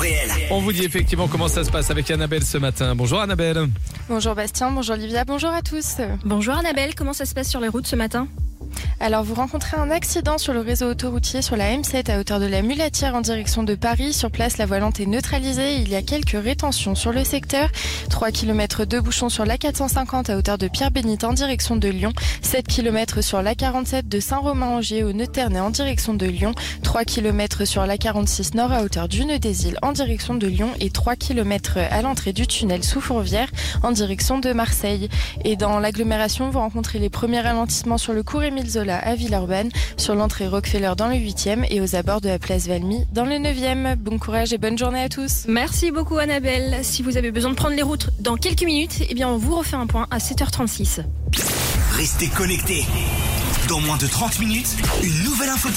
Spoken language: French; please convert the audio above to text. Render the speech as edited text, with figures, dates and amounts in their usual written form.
réel. On vous dit effectivement comment ça se passe avec Annabelle ce matin. Bonjour Annabelle. Bonjour Bastien, bonjour Olivia, bonjour à tous. Bonjour Annabelle, comment ça se passe sur les routes ce matin ? Alors vous rencontrez un accident sur le réseau autoroutier sur la M7 à hauteur de la Mulatière en direction de Paris. Sur place, la voie lente est neutralisée. Il y a quelques rétentions sur le secteur. 3 km de bouchons sur l'A450 à hauteur de Pierre-Bénite en direction de Lyon. 7 km sur l'A47 de Saint-Romain-en-Gier au Nœud-Ternay en direction de Lyon. 3 km sur l'A46 Nord à hauteur du Nœud des Îles en direction de Lyon. Et 3 km à l'entrée du tunnel sous Fourvière en direction de Marseille. Et dans l'agglomération, vous rencontrez les premiers ralentissements sur le cours Émile Zola à Villeurbanne, sur l'entrée Rockefeller dans le 8e et aux abords de la place Valmy dans le 9e. Bon courage et bonne journée à tous. Merci beaucoup Annabelle. Si vous avez besoin de prendre les routes dans quelques minutes, eh bien on vous refait un point à 7h36. Restez connectés. Dans moins de 30 minutes, une nouvelle info.